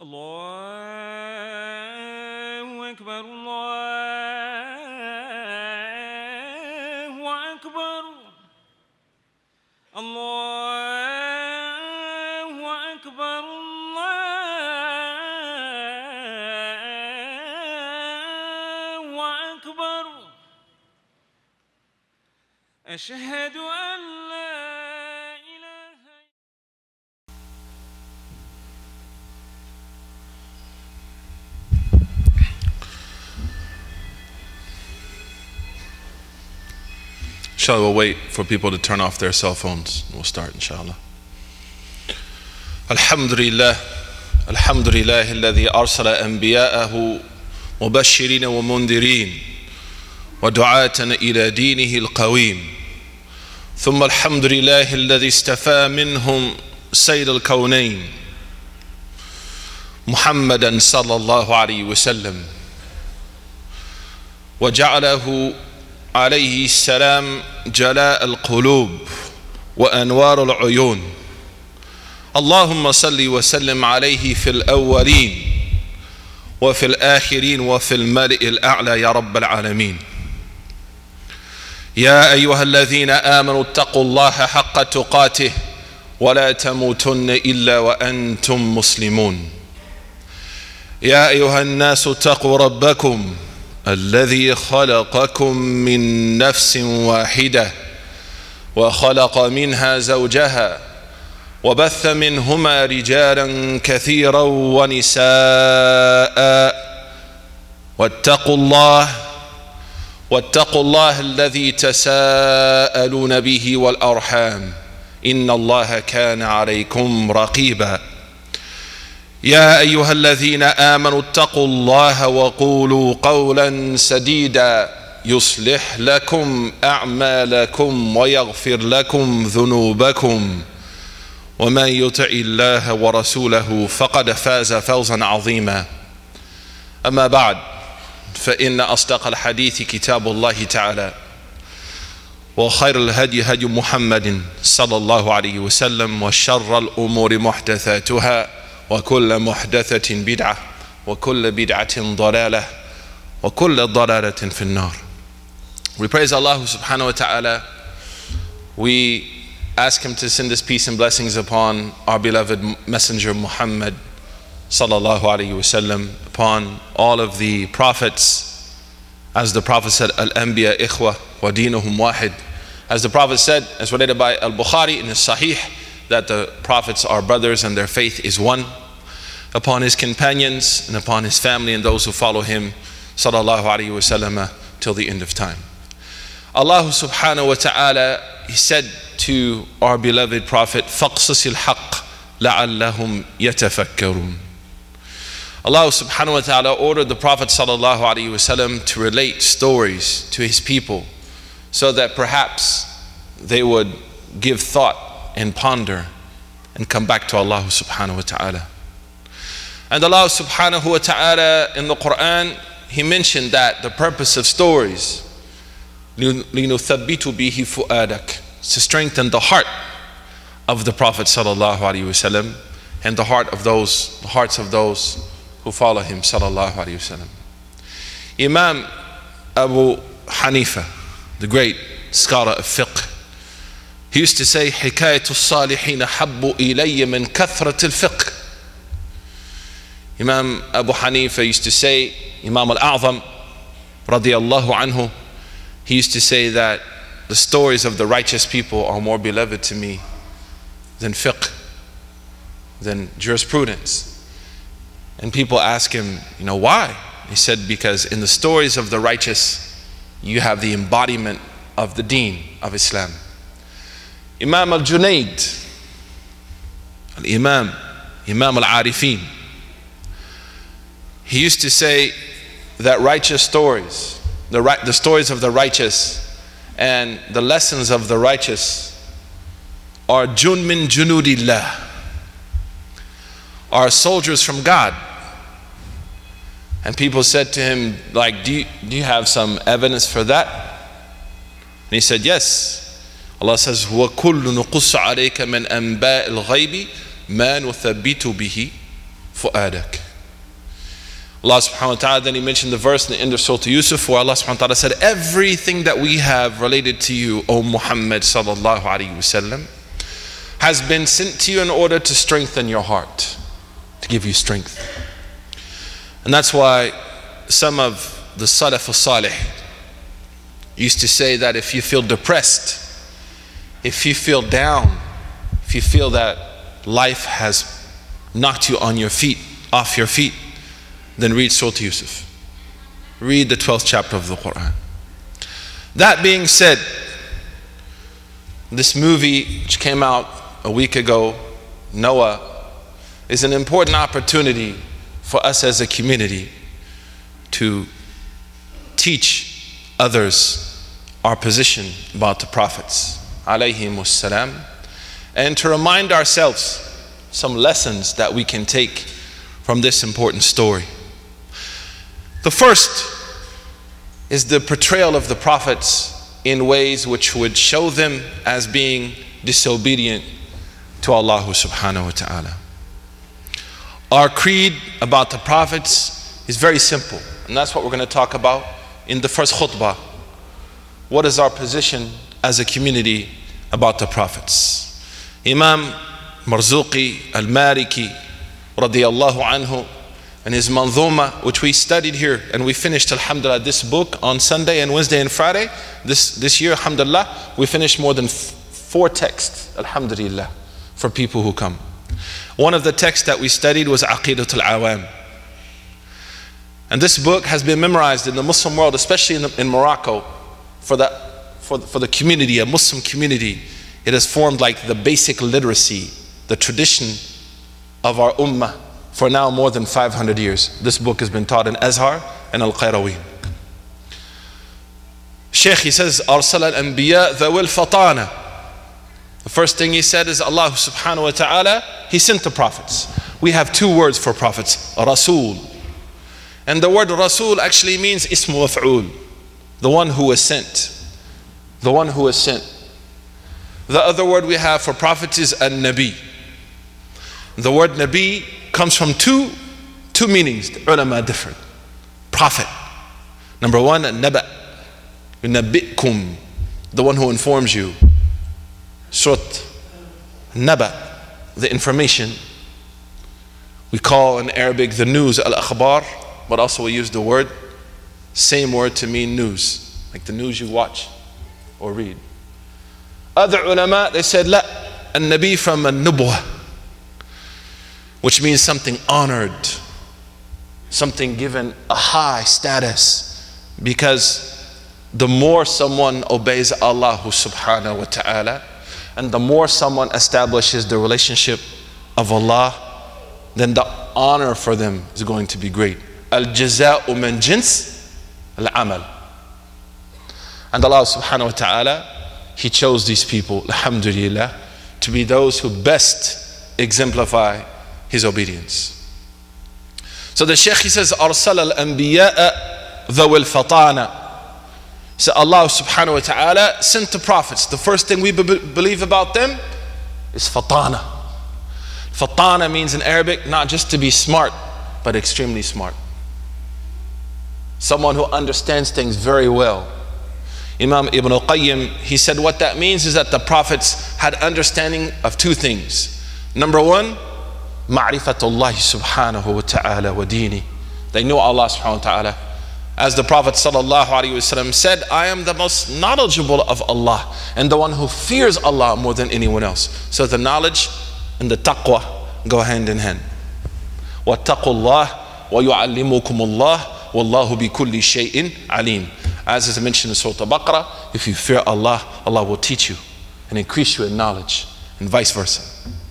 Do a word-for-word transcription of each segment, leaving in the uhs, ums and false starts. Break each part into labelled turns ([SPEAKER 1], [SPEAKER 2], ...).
[SPEAKER 1] الله أكبر الله أكبر الله أكبر الله أكبر أشهد أن لا
[SPEAKER 2] Inshallah, we'll wait for people to turn off their cell phones. We'll start, inshallah. Alhamdulillah. Alhamdulillah alladhi arsala anbiya'ahu mubashirin wa mundirin wa du'atan ila dinihi al-qawim. ثم الحمد لله الذي استفى منهم سيد الكونين محمدا صلى الله عليه وسلم وجعله عليه السلام جلاء القلوب وأنوار العيون. اللهم صل وسلم عليه في الأولين وفي الآخرين وفي الملئ الأعلى يا رب العالمين. يا أيها الذين آمنوا اتقوا الله حق تقاته ولا تموتن إلا وأنتم مسلمون. يا أيها الناس اتقوا ربكم الذي خلقكم من نفس واحدة وخلق منها زوجها وبث منهما رجالا كثيرا ونساء واتقوا الله واتقوا الله الذي تساءلون به والأرحام إن الله كان عليكم رقيبا. يا أيها الذين آمنوا اتقوا الله وقولوا قولا سديدا يصلح لكم أعمالكم ويغفر لكم ذنوبكم ومن يطع الله ورسوله فقد فاز فوزا عظيما. أما بعد فإن أصدق الحديث كتاب الله تعالى وخير الهدي هدي محمد صلى الله عليه وسلم وشر الأمور محدثاتها وكل محدثة بدعة وكل بدعة ضلالة وكل ضلالة في النار. We praise Allah subhanahu wa ta'ala. We ask Him to send His peace and blessings upon our beloved Messenger Muhammad sallallahu alayhi wasallam, upon all of the prophets. As the Prophet said, Al-Anbiya ikhwa wa dinuhum wahid. As the Prophet said, as related by Al-Bukhari in his Sahih, that the prophets are brothers and their faith is one. Upon his companions and upon his family and those who follow him sallallahu alayhi wasallam till the end of time. Allah subhanahu wa ta'ala, He said to our beloved Prophet, فَقْصِصِ الْحَقِّ لَعَلَّهُمْ يَتَفَكَّرُونَ. Allah subhanahu wa ta'ala ordered the Prophet sallallahu alayhi wasallam to relate stories to his people so that perhaps they would give thought and ponder and come back to Allah subhanahu wa ta'ala. And Allah subhanahu wa ta'ala in the Quran, He mentioned that the purpose of stories لِنُثَبِّتُ بِهِ فُؤَادَكَ, to strengthen the heart of the Prophet sallallahu alaihi wasallam and the heart of those, the hearts of those who follow him sallallahu alaihi wasallam. Imam Abu Hanifa, the great scholar of fiqh, he used to say, حِكَايَةُ الصَّالِحِينَ حَبُّ إِلَيَّ مِنْ كَثْرَةِ الْفِقْهِ. Imam Abu Hanifa used to say, Imam Al-A'zam radiyallahu anhu, he used to say that the stories of the righteous people are more beloved to me than fiqh, than jurisprudence. And people ask him, you know, why? He said, because in the stories of the righteous, you have the embodiment of the deen of Islam. Imam Al-Junayd, Al-Imam, Imam Al-Arifin, he used to say that righteous stories, the, right, the stories of the righteous and the lessons of the righteous are jun min junudillah, are soldiers from God. And people said to him, like, do you, do you have some evidence for that? And he said, yes. Allah says, وَكُلُّ نُقُصُّ عَلَيْكَ مِنْ أَنْبَاءِ الْغَيْبِ مَا نُثَبِّتُ بِهِ fu'adak. Allah subhanahu wa ta'ala, then he mentioned the verse in the end of Surah Yusuf where Allah subhanahu wa ta'ala said, everything that we have related to you, O Muhammad sallallahu alayhi wasallam, has been sent to you in order to strengthen your heart, to give you strength. And that's why some of the Salaf al-Salih used to say that if you feel depressed, if you feel down, if you feel that life has knocked you on your feet, off your feet, then read Surah Yusuf. Read the twelfth chapter of the Quran. That being said, this movie which came out a week ago, Noah, is an important opportunity for us as a community to teach others our position about the prophets, alayhimus salam, and to remind ourselves some lessons that we can take from this important story. The first is the portrayal of the prophets in ways which would show them as being disobedient to Allah subhanahu wa ta'ala. Our creed about the prophets is very simple, and that's what we're going to talk about in the first khutbah. What is our position as a community about the prophets? Imam Marzuqi al-Maliki radiyallahu anhu, and his manzuma, which we studied here and we finished, alhamdulillah, this book on Sunday and Wednesday and Friday. This, this year, alhamdulillah, we finished more than f four texts, alhamdulillah, for people who come. One of the texts that we studied was Aqidat al-Awam. And this book has been memorized in the Muslim world, especially in, the, in Morocco, for the, for, the, for the community, a Muslim community. It has formed like the basic literacy, the tradition of our ummah for now more than five hundred years. This book has been taught in Azhar and Al-Qayrawin. Shaykh, he says, Arsala al-Anbiya dhawil fatana. The first thing he said is Allah subhanahu wa ta'ala, he sent the prophets. We have two words for prophets, Rasul. And the word Rasul actually means ismu maf'ul, the one who was sent. The one who was sent. The other word we have for prophets is an-Nabi. The word Nabi comes from two, two meanings. The ulama different. Prophet. Number one, Naba. Yunabbi'kum, the one who informs you. Surat Naba, the information. We call in Arabic the news al-akhbar, but also we use the word, same word to mean news, like the news you watch or read. Other ulama, they said, la, an-Nabi from an-Nubwa, which means something honored, something given a high status, because the more someone obeys Allah subhanahu wa ta'ala, and the more someone establishes the relationship of Allah, then the honor for them is going to be great. Al-jaza'u min jins al-amal. And Allah subhanahu wa ta'ala, he chose these people, alhamdulillah, to be those who best exemplify his obedience. So the Shaykh, he says, Arsal al-Anbiya'a dhawil fatana. So Allah subhanahu wa ta'ala sent the prophets. The first thing we be believe about them is fatana. Fatana means in Arabic not just to be smart, but extremely smart. Someone who understands things very well. Imam Ibn al-Qayyim, he said what that means is that the prophets had understanding of two things. Number one, ma'rifatullah subhanahu wa ta'ala wa dini. They knew Allah subhanahu wa ta'ala. As the Prophet sallallahu alaihi wasallam said, I am the most knowledgeable of Allah and the one who fears Allah more than anyone else. So the knowledge and the taqwa go hand in hand. Wattaqullah wa yu'allimukumullah wallahu bi kulli shay'in alim. As is mentioned in Surah Al-Baqarah, if you fear Allah, Allah will teach you and increase you in knowledge, and vice versa.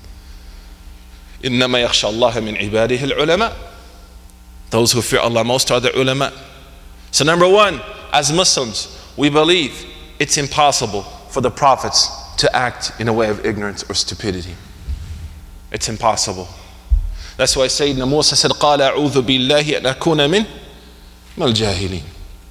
[SPEAKER 2] إِنَّمَا يَخْشَى اللَّهَ مِنْ عِبَادِهِ الْعُلَمَاء. Those who fear Allah most are the ulama. So number one, as Muslims, we believe it's impossible for the prophets to act in a way of ignorance or stupidity. It's impossible. That's why Sayyidina Musa said, قَالَ أَعُوذُ بِاللَّهِ أَنْ أَكُونَ مِنْ الْجَاهِلِينَ.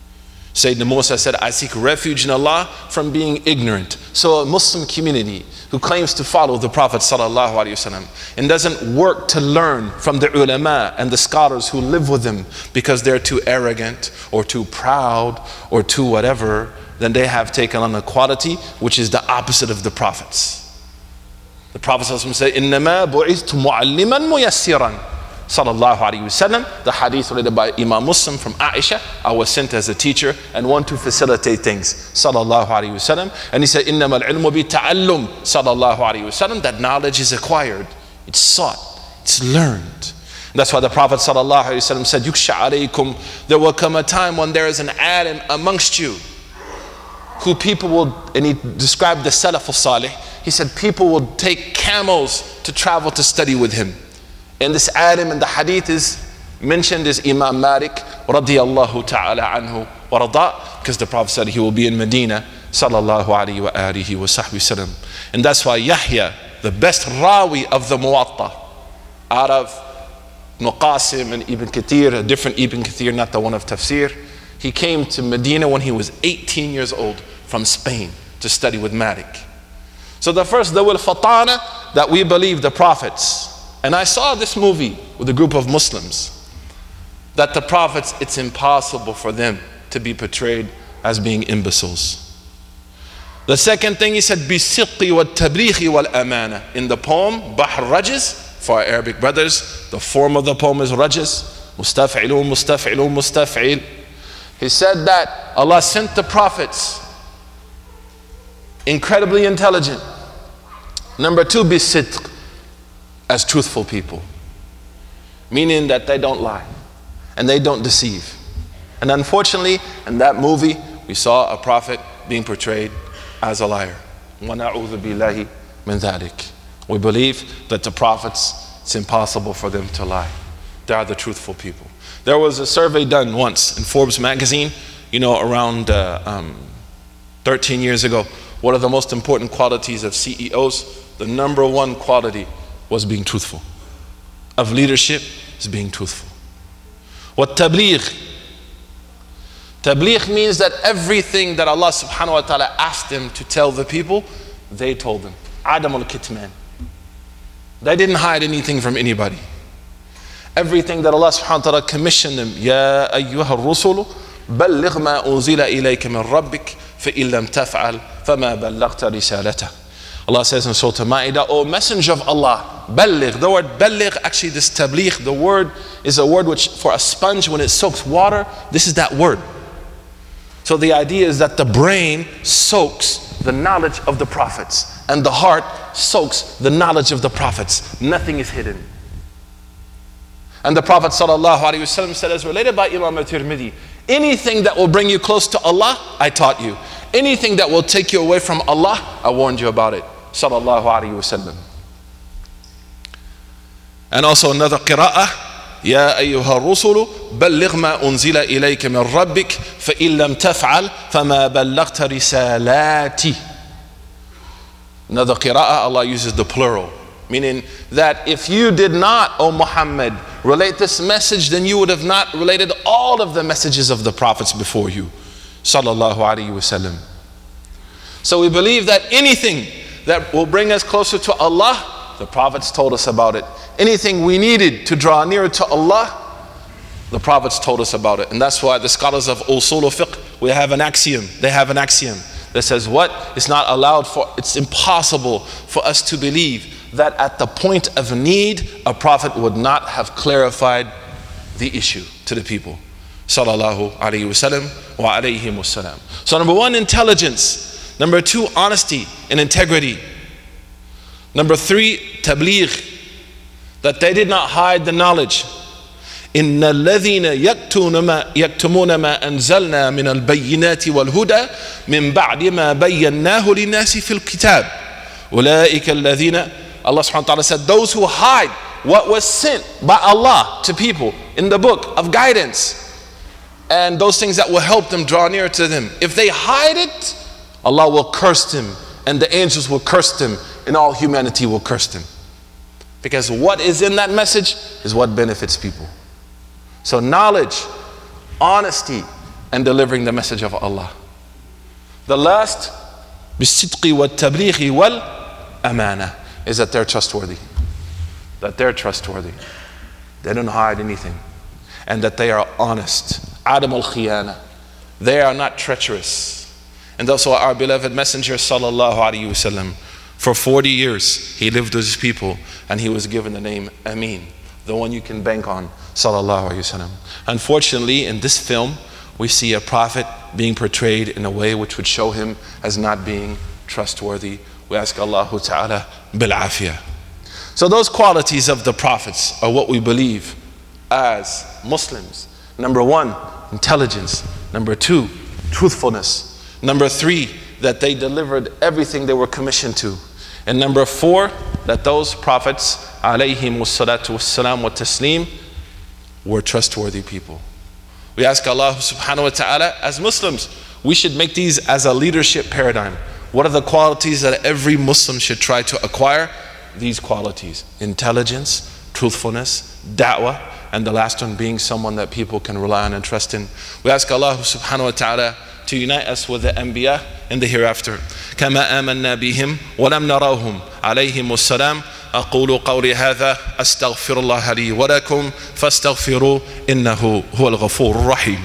[SPEAKER 2] Sayyidina Musa said, I seek refuge in Allah from being ignorant. So a Muslim community who claims to follow the Prophet sallallahu alaihi wasallam and doesn't work to learn from the ulama and the scholars who live with them because they're too arrogant or too proud or too whatever, then they have taken on a quality which is the opposite of the Prophets. The Prophet sallallahu alaihi wasallam said, إِنَّمَا بُعِثْتُ مُعَلِّمًا مُيَسِّرًا. Sallallahu alaihi wasallam, the hadith related by Imam Muslim from Aisha, I was sent as a teacher and one to facilitate things. Sallallahu alaihi wasallam. And he said, إِنَّمَا الْعِلْمُ بِتَعَلُّمْ. Sallallahu alaihi wasallam, that knowledge is acquired, it's sought, it's learned. That's why the Prophet sallallahu alaihi wasallam said, يُكْشَ عَلَيْكُمْ. There will come a time when there is an alim amongst you who people will, and he described the Salaf al-Salih, he said people will take camels to travel to study with him. And this alim in the hadith is mentioned as Imam Malik radiyallahu ta'ala anhu wa rada, because the Prophet said he will be in Medina sallallahu alayhi wa alihi wa sahbihi sallam. And that's why Yahya, the best rawi of the Muwatta, out of Nuqasim and Ibn Kathir, a different Ibn Kathir, not the one of Tafsir, he came to Medina when he was eighteen years old from Spain to study with Malik. So the first Dawil Fatana, that we believe the prophets. And I saw this movie with a group of Muslims, that the prophets, it's impossible for them to be portrayed as being imbeciles. The second thing he said, بِالصِّدْقِ وَالتَّبْلِيغِ وَالْأَمَانَةِ. In the poem, Bahr Rajaz, for our Arabic brothers, the form of the poem is Rajaz, Mustaf'ilun, Mustaf'ilun, Mustaf'il. He said that Allah sent the prophets, incredibly intelligent. Number two, بِالصِّدْقِ, as truthful people, meaning that they don't lie and they don't deceive. And unfortunately, in that movie, we saw a prophet being portrayed as a liar. وَنَعُوذُ بِاللَّهِ مِنْ ذَلِكَ. We believe that the prophets, it's impossible for them to lie. They are the truthful people. There was a survey done once in Forbes magazine, you know, around uh, um, thirteen years ago. What are the most important qualities of C E Os? The number one quality was being truthful. Of leadership is being truthful. What tabligh? Tabligh means that everything that Allah subhanahu wa ta'ala asked them to tell the people, they told them. Adam al-Kitman. They didn't hide anything from anybody. Everything that Allah subhanahu wa ta'ala commissioned them, Ya ayyuha ar-rusulu, balligh ma unzila ilayka min rabbik, fa illam taf'al, fama ballaghta risalata. Allah says in Surah Ma'idah, O Messenger of Allah, balligh. The word balligh, actually this tabligh, the word is a word which for a sponge when it soaks water, this is that word. So the idea is that the brain soaks the knowledge of the prophets and the heart soaks the knowledge of the prophets. Nothing is hidden. And the Prophet sallallahu alaihi wasallam said, as related by Imam al-Tirmidhi, anything that will bring you close to Allah, I taught you. Anything that will take you away from Allah, I warned you about it. Sallallahu alaihi wasallam. And also another qira'ah, يا أيها الرسل بلغ ما أنزل إليك من ربك فإن لم تفعل فما بلغت رسالاتي. Another qira'ah, Allah uses the plural, meaning that if you did not, O Muhammad, relate this message, then you would have not related all of the messages of the prophets before you. Sallallahu alaihi wasallam. So we believe that anything that will bring us closer to Allah, the prophets told us about it. Anything we needed to draw nearer to Allah, the prophets told us about it. And that's why the scholars of Usul al-Fiqh, we have an axiom, they have an axiom that says what? It's not allowed for, it's impossible for us to believe that at the point of need, a prophet would not have clarified the issue to the people. Sallallahu alayhi wa sallam wa alayhim wa salam. So number one, intelligence. Number two, honesty and integrity. Number three, tabligh, that they did not hide the knowledge. إن الذين يكتمون ما يكتمون ما أنزلنا من البينات والهدى من بعد ما بيناه للناس في الكتاب أولئك الذين, Allah subhanahu wa ta'ala said, those who hide what was sent by Allah to people in the book of guidance and those things that will help them draw near to them. If they hide it, Allah will curse them and the angels will curse them and all humanity will curse them. Because what is in that message is what benefits people. So knowledge, honesty, and delivering the message of Allah. The last, بالصدق والتبليغ والأمانة, is that they're trustworthy. That they're trustworthy. They don't hide anything. And that they are honest. Adam al-khiyana. They are not treacherous. And that's why our beloved Messenger sallallahu alaihi wasallam, for forty years, he lived with his people and he was given the name Amin, the one you can bank on, sallallahu alaihi wasallam. Unfortunately, in this film, we see a prophet being portrayed in a way which would show him as not being trustworthy. We ask Allah Ta'ala bil afiyah. So those qualities of the prophets are what we believe as Muslims. Number one, intelligence. Number two, truthfulness. Number three, that they delivered everything they were commissioned to. And number four, that those prophets, alayhimus salatu wassalam wa taslim, were trustworthy people. We ask Allah subhanahu wa ta'ala, as Muslims, we should make these as a leadership paradigm. What are the qualities that every Muslim should try to acquire? These qualities: intelligence, truthfulness, da'wah, and the last one being someone that people can rely on and trust in. We ask Allah subhanahu wa ta'ala to unite us with the Anbiya in the hereafter. كما آمنا بهم ولم نراهم عليهم السلام. أقول قولي هذا أستغفر الله لي ولكم فاستغفروا إنه هو الغفور الرحيم.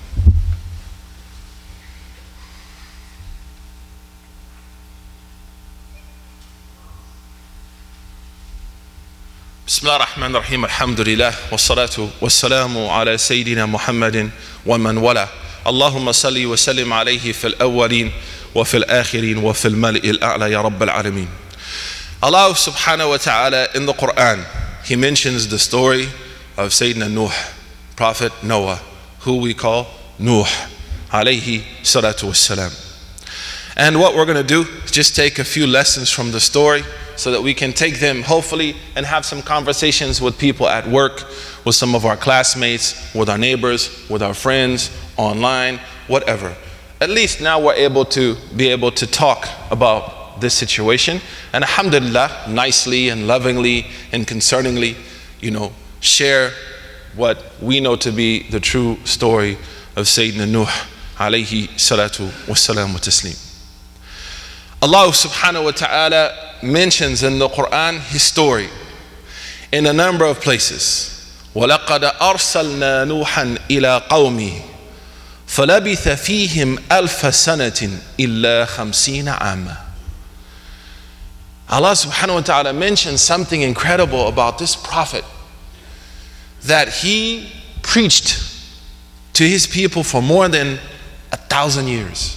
[SPEAKER 2] بسم الله الرحمن الرحيم. الحمد لله والصلاة والسلام على سيدنا محمد ومن والاه. اللهم صل وسلم عليه في الأولين وفي الآخرين وفي الملئ الأعلى يا رب العالمين. Allah subhanahu wa ta'ala in the Quran, He mentions the story of Sayyidina Nuh, Prophet Noah, who we call Nuh, alayhi salatu wassalam. And what we're going to do is just take a few lessons from the story so that we can take them hopefully and have some conversations with people at work, with some of our classmates, with our neighbors, with our friends, online, whatever. At least now we're able to be able to talk about this situation, and alhamdulillah, nicely and lovingly and concerningly, you know, share what we know to be the true story of Sayyidina Nuh alayhi salatu wassalam wa taslim. Allah subhanahu wa ta'ala mentions in the Quran his story in a number of places. وَلَقَدْ أَرْسَلْنَا نُوحًا إِلَىٰ قَوْمِهِ فَلَبِثَ فِيهِمْ أَلْفَ سَنَةٍ إِلَّا خَمْسِينَ عَامًا. Allah subhanahu wa ta'ala mentions something incredible about this prophet, that he preached to his people for more than a thousand years.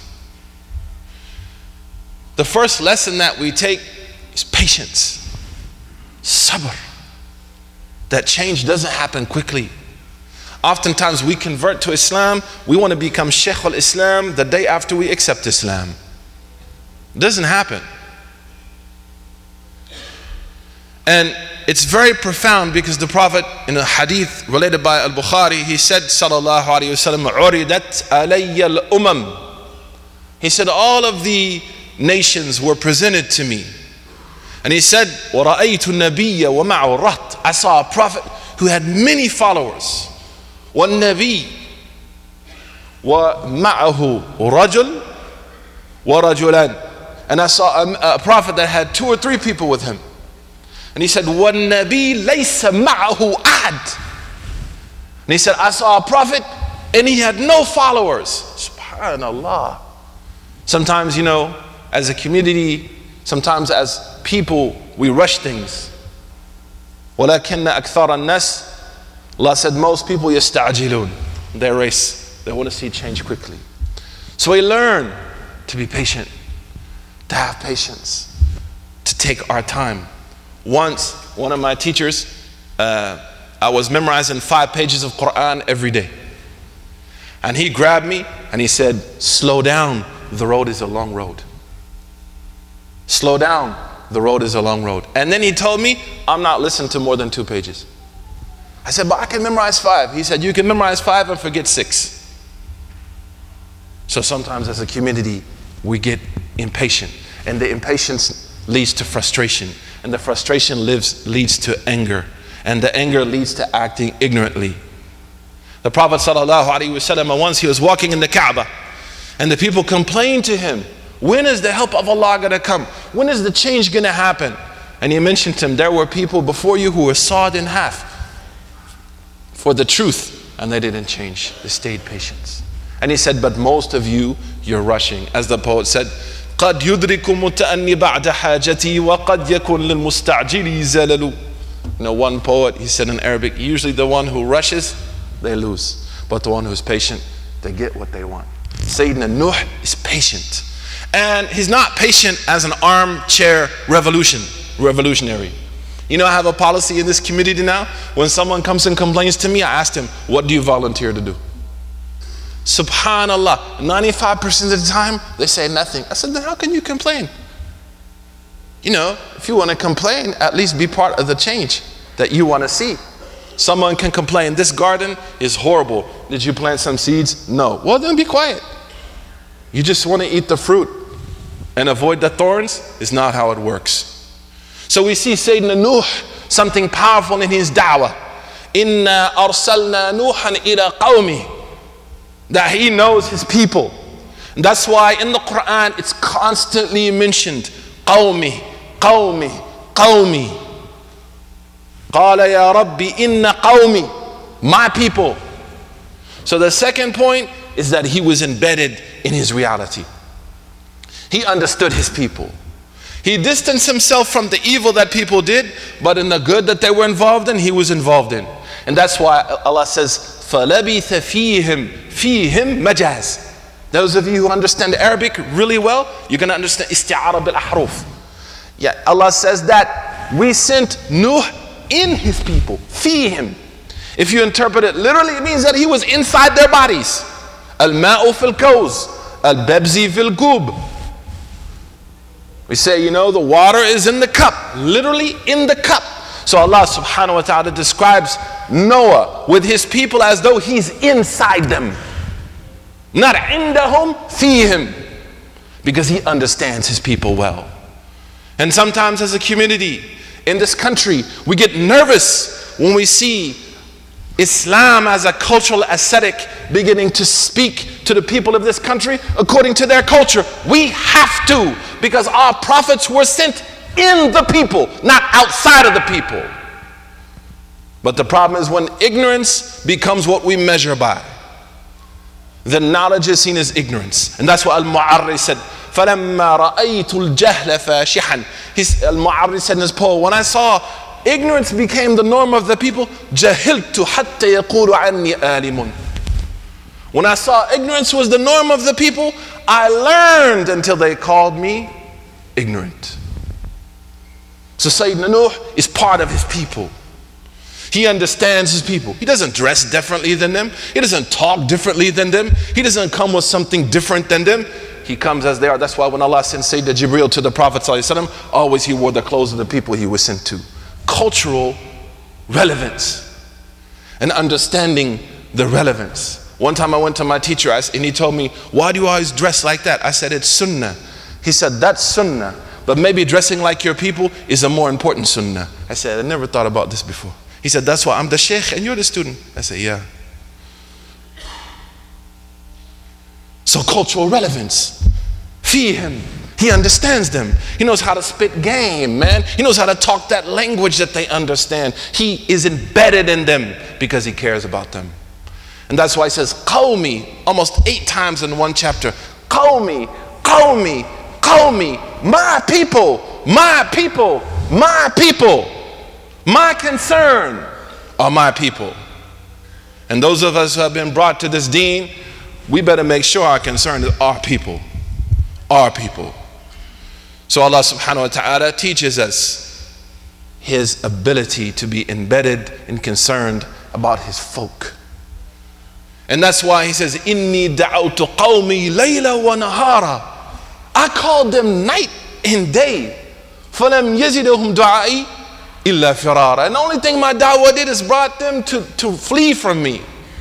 [SPEAKER 2] The first lesson that we take is patience, sabr. That change doesn't happen quickly. Oftentimes we convert to Islam, we want to become Shaykh al-Islam the day after we accept Islam. It doesn't happen. And it's very profound because the Prophet, in a hadith related by Al-Bukhari, he said, sallallahu alayhi wa sallam, "Uridat alayya al-umam." He said, all of the nations were presented to me. And he said, وَرَأَيْتُ النَّبِيَّ وَمَعُ الرَّهْطِ. I saw a prophet who had many followers. وَالنَّبِيِّ وَمَعَهُ رَجُلٌ وَرَجُلَانِ. And I saw a, a prophet that had two or three people with him. And he said, وَالنَّبِيِّ لَيْسَ مَعَهُ أَحَدٌ. And he said, I saw a prophet and he had no followers. Subhanallah. Sometimes, you know, as a community, sometimes as people, we rush things. وَلَكِنَّ أَكْثَرَ النَّاسِ. Allah said, most people يَسْتَعْجِلُونَ. They race. They want to see change quickly. So we learn to be patient, to have patience, to take our time. Once, one of my teachers, uh, I was memorizing five pages of Quran every day. And he grabbed me and he said, slow down, the road is a long road. Slow down, the road is a long road. And then he told me, I'm not listening to more than two pages. I said, but I can memorize five. He said, you can memorize five and forget six. So sometimes as a community, we get impatient. And the impatience leads to frustration. And the frustration lives, leads to anger. And the anger leads to acting ignorantly. The Prophet ﷺ, once he was walking in the Kaaba, and the people complained to him, when is the help of Allah going to come? When is the change going to happen? And he mentioned to them, there were people before you who were sawed in half for the truth, and they didn't change. They stayed patient. And he said, but most of you, you're rushing. As the poet said, قَدْ يُدْرِكُ مُتَأَنِّ بَعْدَ حَاجَتِي وَقَدْ يَكُنْ لِلْمُسْتَعْجِلِ زَلَلُ. You know, one poet, he said in Arabic, usually the one who rushes, they lose. But the one who's patient, they get what they want. Sayyidina Nuh is patient. And he's not patient as an armchair revolution, revolutionary. You know, I have a policy in this community now. When someone comes and complains to me, I ask them, what do you volunteer to do? Subhanallah, ninety-five percent of the time, they say nothing. I said, then how can you complain? You know, if you want to complain, at least be part of the change that you want to see. Someone can complain, this garden is horrible. Did you plant some seeds? No. Well, then be quiet. You just want to eat the fruit and avoid the thorns? Is not how it works. So we see Sayyidina Nuh, something powerful in his da'wah. Inna arsalna Nuhan ila qawmi. That he knows his people. And that's why in the Quran it's constantly mentioned. Qawmi, qawmi, qawmi. Qala ya Rabbi inna qawmi. My people. So the second point is that he was embedded in his reality. He understood his people. He distanced himself from the evil that people did, but in the good that they were involved in, he was involved in. And that's why Allah says, فَلَبِثَ فِيهِمْ فِيهِمْ مَجَازٍ. Those of you who understand Arabic really well, you're going to understand isti'ara bil ahruf. Yeah, Allah says that we sent Nuh in his people, فِيهِمْ. If you interpret it literally, it means that he was inside their bodies. Al-ma'u fil kawz, al-babzi fil gub. We say, you know, the water is in the cup, literally in the cup. So Allah subhanahu wa ta'ala describes Noah with his people as though he's inside them. Not indahum, fihim. Because he understands his people well. And sometimes as a community in this country, we get nervous when we see Islam as a cultural ascetic beginning to speak to the people of this country according to their culture. We have to, because our prophets were sent in the people, not outside of the people. But the problem is when ignorance becomes what we measure by, then knowledge is seen as ignorance. And that's what Al-Mu'arri said. فَلَمَّا رَأَيْتُ الْجَهْلَ فَاشِحًا. Al-Mu'arri said in his poem, when I saw ignorance became the norm of the people, جَهِلْتُ حَتَّى يَقُولُ عَنِّي آلِمٌ. When I saw ignorance was the norm of the people, I learned until they called me ignorant. So Sayyidina Nuh is part of his people. He understands his people. He doesn't dress differently than them. He doesn't talk differently than them. He doesn't come with something different than them. He comes as they are. That's why when Allah sent Sayyidina Jibreel to the Prophet ﷺ, always he wore the clothes of the people he was sent to. Cultural relevance and understanding the relevance. One time I went to my teacher and he told me, why do you always dress like that? I said, it's sunnah. He said, that's sunnah, but maybe dressing like your people is a more important sunnah. I said, I never thought about this before. He said, that's why I'm the sheikh and you're the student. I said, yeah. So cultural relevance. Fihim. He understands them. He knows how to spit game, man. He knows how to talk that language that they understand. He is embedded in them because he cares about them. And that's why he says, Qawmi, almost eight times in one chapter. Qawmi, Qawmi, Qawmi, my people, my people, my people. My concern are my people. And those of us who have been brought to this deen, we better make sure our concern is our people. Our people. So Allah subhanahu wa ta'ala teaches us his ability to be embedded and concerned about his folk. And that's why he says, Inni da'awtu qawmi layla wa nahara. I called them night and day. فَلَمْ يَزِدُهُمْ دُعَائِي إِلَّا فِرَارًا. And the only thing my da'wah did is brought them to, to flee from me.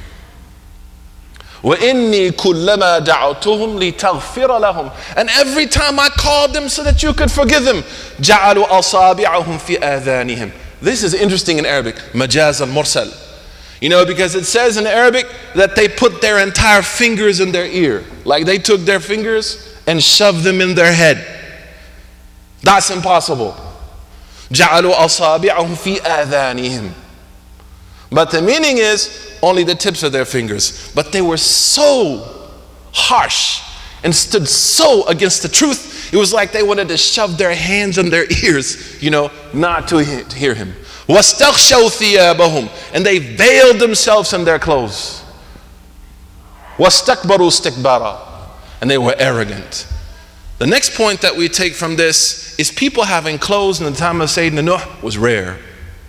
[SPEAKER 2] وَإِنِّي كُلَّمَا دَعَوْتُهُمْ لِتَغْفِرَ لَهُمْ. And every time I called them so that you could forgive them, جَعَلُوا أَصَابِعَهُمْ فِي آذَانِهِمْ. This is interesting in Arabic, مَجَازَ الْمُرْسَل. You know, because it says in Arabic that they put their entire fingers in their ear. Like they took their fingers and shoved them in their head. That's impossible. جَعَلُوا أَصَابِعَهُمْ فِي آذَانِهِمْ. But the meaning is only the tips of their fingers. But they were so harsh and stood so against the truth. It was like they wanted to shove their hands in their ears, you know, not to hear him. وَاسْتَغْشَوْا ثِيَابَهُمْ. And they veiled themselves in their clothes. وَاسْتَكْبَرُوا اسْتِكْبَارًا. And they were arrogant. The next point that we take from this is people having clothes in the time of Sayyidina Nuh was rare.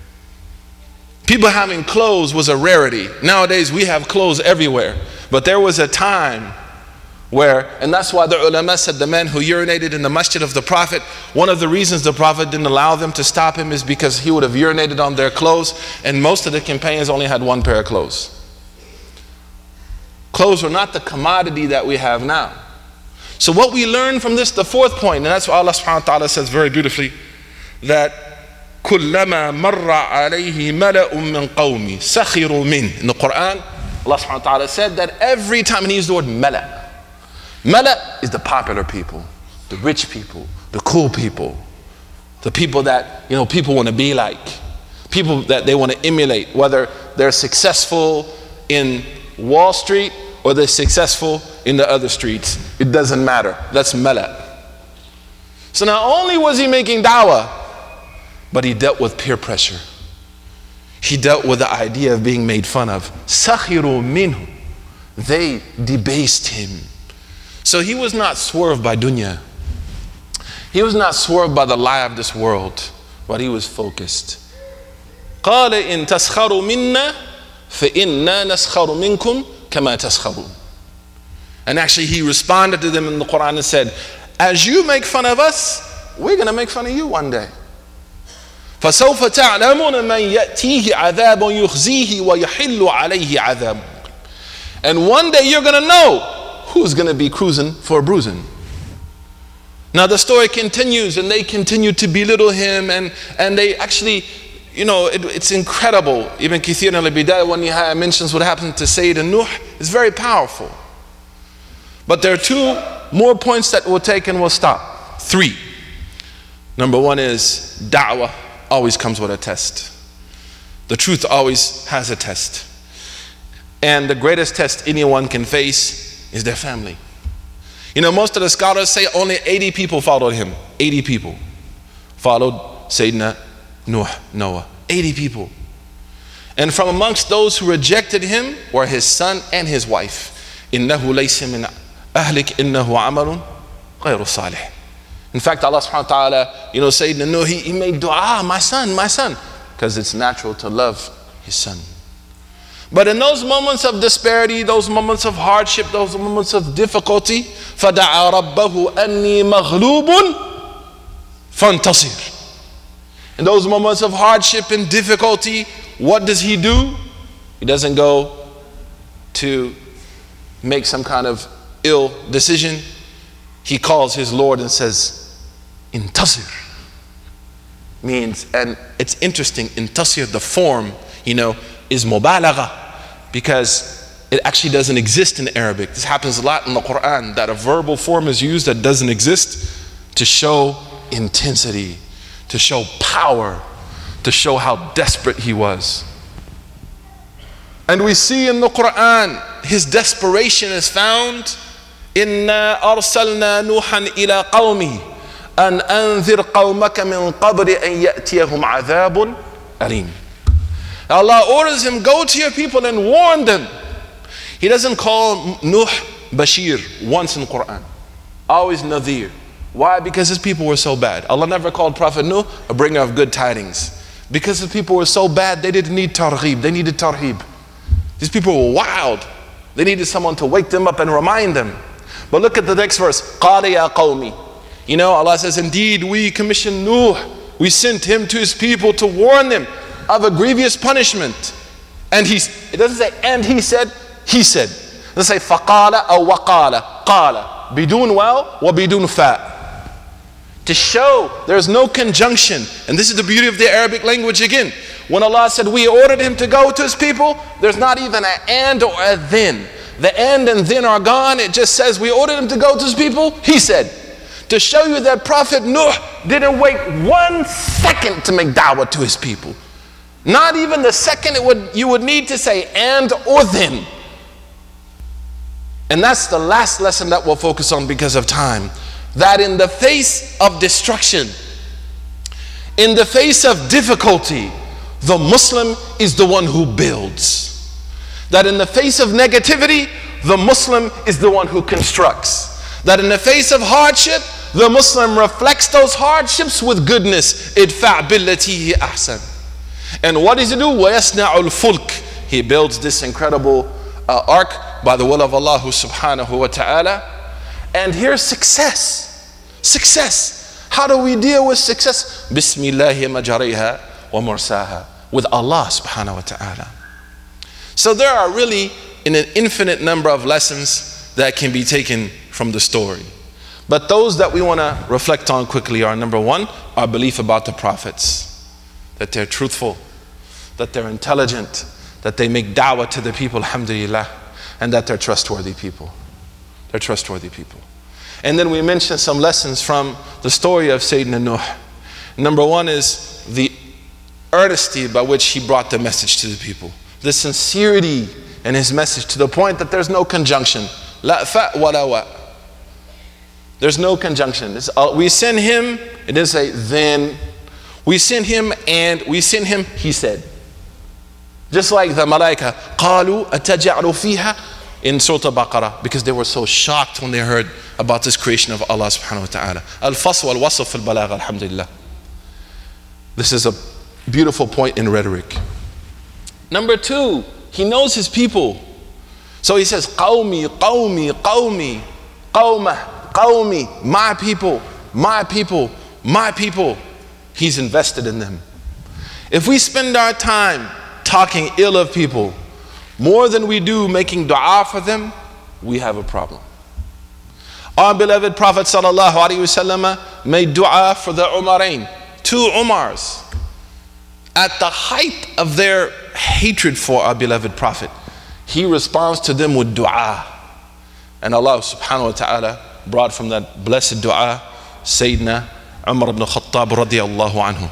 [SPEAKER 2] People having clothes was a rarity. Nowadays we have clothes everywhere. But there was a time where, and that's why the ulama said the man who urinated in the masjid of the Prophet, one of the reasons the Prophet didn't allow them to stop him is because he would have urinated on their clothes, and most of the companions only had one pair of clothes. Clothes were not the commodity that we have now. So what we learn from this, the fourth point, and that's what Allah subhanahu wa ta'ala says very beautifully, that كُلَّمَا مَرَّ عَلَيْهِ مَلَأٌ مِّن قَوْمِ سَخِرُوا مِنْهُ. In the Quran, Allah subhanahu wa ta'ala said that every time, and he used the word mala. Mala is the popular people, the rich people, the cool people, the people that, you know, people want to be like, people that they want to emulate, whether they're successful in Wall Street or they're successful in the other streets. It doesn't matter. That's mala. So not only was he making da'wah, but he dealt with peer pressure. He dealt with the idea of being made fun of. Sakhiru minhu. They debased him. So he was not swerved by dunya. He was not swerved by the lie of this world, but he was focused. قَالَ إِن تَسْخَرُوا مِنَّا فَإِنَّا نَسْخَرُ مِنْكُمْ كَمَا تَسْخَرُونَ. And actually he responded to them in the Quran and said, as you make fun of us, we're going to make fun of you one day. فَسَوْفَ تَعْلَمُونَ مَنْ يَأْتِيهِ عَذَابٌ يُخْزِيهِ وَيَحِلُّ عَلَيْهِ عَذَابٌ. And one day you're going to know who's going to be cruising for a bruising. Now the story continues, and they continue to belittle him, and, and they actually, you know, it, it's incredible. Ibn Kathir al-Bidayah, when he mentions what happened to Sayyidina Nuh, is very powerful. But there are two more points that we'll take and we'll stop. Three. Number one is da'wah always comes with a test. The truth always has a test. And the greatest test anyone can face is their family. You know, most of the scholars say only eighty people followed him. eighty people followed Sayyidina Nuh, Noah. eighty people. And from amongst those who rejected him were his son and his wife. إِنَّهُ لَيْسَ مِنْ أَهْلِكَ إِنَّهُ عَمَلٌ غَيْرُ صَالِحٍ. In fact, Allah subhanahu wa ta'ala, you know, Sayyidina Nuh, he, he made dua, my son, my son, because it's natural to love his son. But in those moments of disparity, those moments of hardship, those moments of difficulty, فَدَعَى رَبَّهُ أَنِّي مَغْلُوبٌ فَانْتَصِرْ. In those moments of hardship and difficulty, what does he do? He doesn't go to make some kind of ill decision. He calls his Lord and says, Intasir. Means, and it's interesting, Intasir, the form, you know, is mubalagha, because it actually doesn't exist in Arabic. This happens a lot in the Quran, that a verbal form is used that doesn't exist to show intensity, to show power, to show how desperate he was. And we see in the Quran, his desperation is found, Inna arsalna Nuhan ila qawmi an anzir qawmaka min qabri an ya'tiyahum adhabun alim. Allah orders him, go to your people and warn them. He doesn't call Nuh Bashir once in the Quran. Always Nadir. Why? Because his people were so bad. Allah never called Prophet Nuh a bringer of good tidings. Because his people were so bad, they didn't need targhib, they needed tarhib. These people were wild. They needed someone to wake them up and remind them. But look at the next verse. قَالَ يَا قَوْمِ. You know, Allah says, indeed, we commissioned Nuh. We sent him to his people to warn them of a grievous punishment. And he, it doesn't say, and he said, he said. It doesn't say, فَقَالَ أو وَقَالَ. قَالَ. Bidun waw wa bidun fa. To show there's no conjunction. And this is the beauty of the Arabic language again. when Allah said we ordered him to go to his people, there's not even an and or a then. The and and then are gone. It just says we ordered him to go to his people. He said, to show you that Prophet Nuh didn't wait one second to make da'wah to his people. Not even the second it would you would need to say and or then. And that's the last lesson that we'll focus on because of time. That in the face of destruction, in the face of difficulty, the Muslim is the one who builds. That in the face of negativity, the Muslim is the one who constructs. That in the face of hardship, the Muslim reflects those hardships with goodness. Idfa' billati hi ahsan. And what does he do? وَيَصْنَعُ الْفُلْكِ. He builds this incredible uh, ark by the will of Allah subhanahu wa ta'ala. And here's success. Success. How do we deal with success? Bismillahi majariha wa mursaha. With Allah subhanahu wa ta'ala. So there are really an infinite number of lessons that can be taken from the story. But those that we want to reflect on quickly are, number one, our belief about the prophets. That they're truthful, that they're intelligent, that they make da'wah to the people, alhamdulillah, and that they're trustworthy people. They're trustworthy people. And then we mentioned some lessons from the story of Sayyidina Nuh. Number one is the earnesty by which he brought the message to the people. The sincerity in his message to the point that there's no conjunction. La fa wa la wa. There's no conjunction. It's, uh, we send him, it doesn't say then. We send him and we send him, he said. Just like the malaika, قَالُوا أَتَجَعْلُ فِيهَا in Surah Al-Baqarah, because they were so shocked when they heard about this creation of Allah subhanahu wa ta'ala. Al-Fasl wal-Wasf al-Balagh, alhamdulillah. This is a beautiful point in rhetoric. Number two, he knows his people. So he says, قَوْمِي قَوْمِي قَوْمِي قَوْمَهْ قَوْمِي, my people, my people, my people. He's invested in them. If we spend our time talking ill of people more than we do making dua for them, we have a problem. Our beloved Prophet sallallahu alaihi wasallam made dua for the Umarain, two Umars, at the height of their hatred for our beloved Prophet. He responds to them with dua, and Allah subhanahu wa ta'ala brought from that blessed dua Sayyidina Umar ibn Khattab radiyallahu anhu.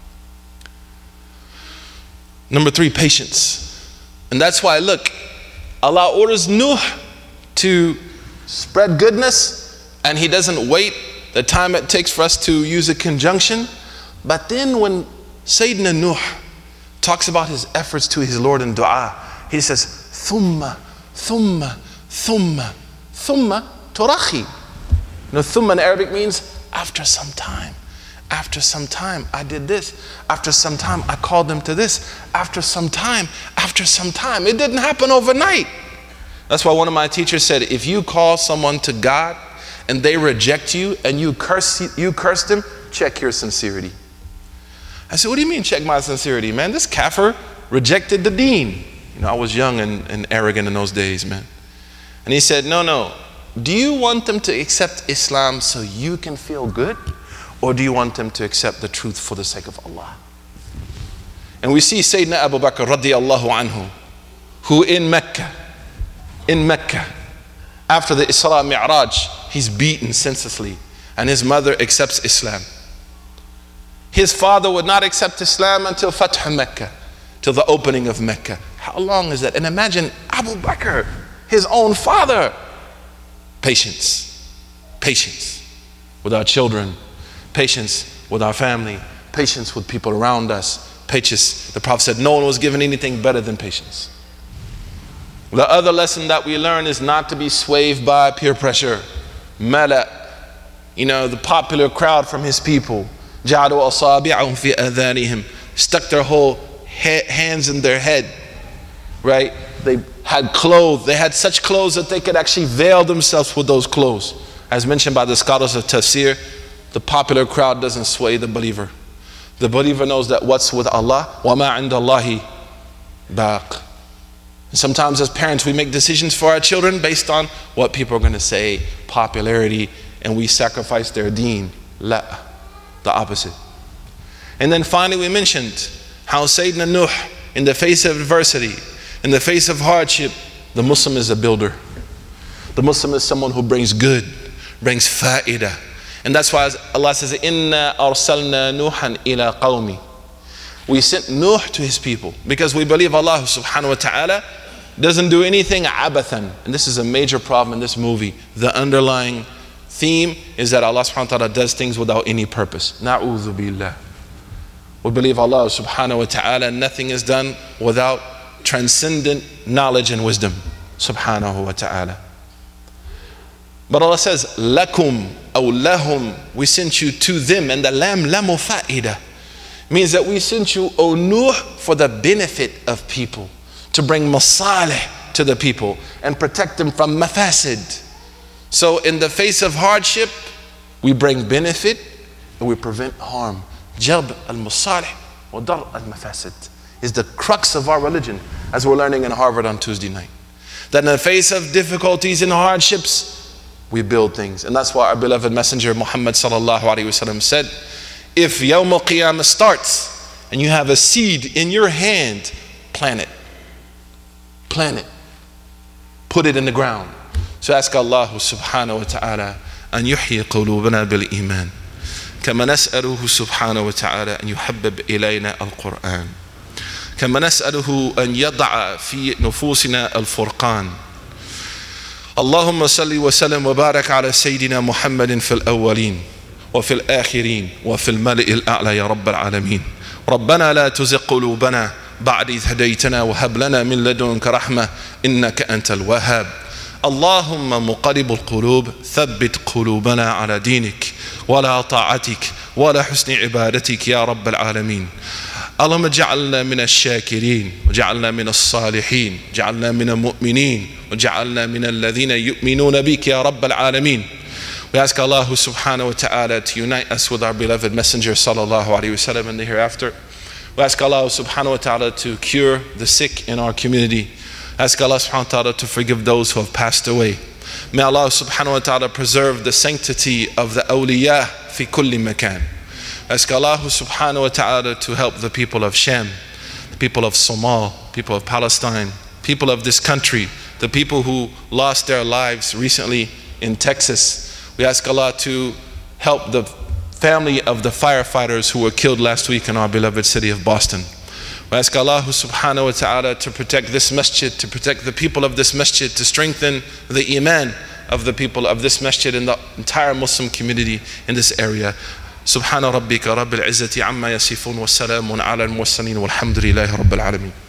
[SPEAKER 2] Number three, patience. And that's why, look, Allah orders Nuh to spread goodness, and he doesn't wait the time it takes for us to use a conjunction. But then when Sayyidina Nuh talks about his efforts to his Lord in dua, he says, thumma, thumma, thumma, thumma turahi. You know, thumma in Arabic means after some time. After some time, I did this. After some time, I called them to this. After some time, after some time. It didn't happen overnight. That's why one of my teachers said, if you call someone to God and they reject you and you curse, you curse them, check your sincerity. I said, what do you mean check my sincerity, man? This kafir rejected the deen. You know, I was young and, and arrogant in those days, man. And he said, no, no. Do you want them to accept Islam so you can feel good? Or do you want them to accept the truth for the sake of Allah? And we see Sayyidina Abu Bakr radiyallahu anhu, who in Mecca, in Mecca, after the Isra Mi'raj, he's beaten senselessly, and his mother accepts Islam. His father would not accept Islam until Fath Mecca, till the opening of Mecca. How long is that? And imagine Abu Bakr, his own father. Patience, patience with our children, patience with our family, patience with people around us, patience. The Prophet said no one was given anything better than patience. The other lesson that we learn is not to be swayed by peer pressure. Mala, you know, the popular crowd from his people, جَعَلُوا أَصَابِعَهُمْ فِي أَذَانِهِمْ, stuck their whole ha hands in their head, right? They had clothes, they had such clothes that they could actually veil themselves with those clothes. As mentioned by the scholars of tafsir, the popular crowd doesn't sway the believer. The believer knows that what's with Allah, وَمَا عِنْدَ اللَّهِ بَاقٍ. Sometimes as parents we make decisions for our children based on what people are going to say, popularity, and we sacrifice their deen. La, the opposite. And then finally we mentioned How Sayyidina Nuh, in the face of adversity, in the face of hardship, the Muslim is a builder. The Muslim is someone who brings good, brings fa'idah. And that's why Allah says, Inna arsalna Nuhan ila qawmi. We sent Nuh to his people because we believe Allah subhanahu wa ta'ala doesn't do anything abathan. And this is a major problem in this movie. The underlying theme is that Allah subhanahu wa ta'ala does things without any purpose. Na'udhu billah. We believe Allah subhanahu wa ta'ala, nothing is done without transcendent knowledge and wisdom. Subhanahu wa ta'ala. But Allah says, lakum aw lahum, we sent you to them, and the lam lamu fa'ida means that we sent you, O Nuh, for the benefit of people, to bring masalih to the people and protect them from mafasid. So in the face of hardship, we bring benefit and we prevent harm. Jalb al-masalih wa dar al-mafasid is the crux of our religion, as we're learning in Harvard on Tuesday night. That in the face of difficulties and hardships, we build things. And that's why our beloved messenger Muhammad sallallahu alaihi wasallam said, if Yawm al-Qiyamah starts and you have a seed in your hand, plant it. Plant it. Put it in the ground. So ask Allah subhanahu wa ta'ala an yuhyi qulubana bil iman. كما نسأله سبحانه وتعالى أن يحبب إلينا القرآن. كما نسأله أن يضع في نفوسنا الفرقان. اللهم صل وسلم وبارك على سيدنا محمد في الأولين وفي الآخرين وفي الملئ الأعلى يا رب العالمين. ربنا لا تزغ قلوبنا بعد إذ هديتنا وهب لنا من لدنك رحمة إنك أنت الوهاب. اللهم مقلب القلوب ثبت قلوبنا على دينك ولا طاعتك ولا حسن عبادتك يا رب العالمين. اللهم اجعلنا من الشاكرين وجعلنا من الصالحين جعلنا من المؤمنين وجعلنا من الذين يؤمنون بك يا رب العالمين. We ask Allah subhanahu wa ta'ala to unite us with our beloved messenger sallallahu alayhi wa sallam in the hereafter. We ask Allah subhanahu wa ta'ala to cure the sick in our community. Ask Allah subhanahu wa ta'ala to forgive those who have passed away. May Allah subhanahu wa ta'ala preserve the sanctity of the awliya fi kulli makan. Ask Allah subhanahu wa ta'ala to help the people of Sham, the people of Somal, people of Palestine, people of this country, the people who lost their lives recently in Texas. We ask Allah to help the family of the firefighters who were killed last week in our beloved city of Boston. We ask Allah subhanahu wa ta'ala to protect this masjid, to protect the people of this masjid, to strengthen the iman of the people of this masjid and the entire Muslim community in this area. سبحان ربك رب العزة عما يصفون والسلام على المرسلين والحمد لله رب العالمين.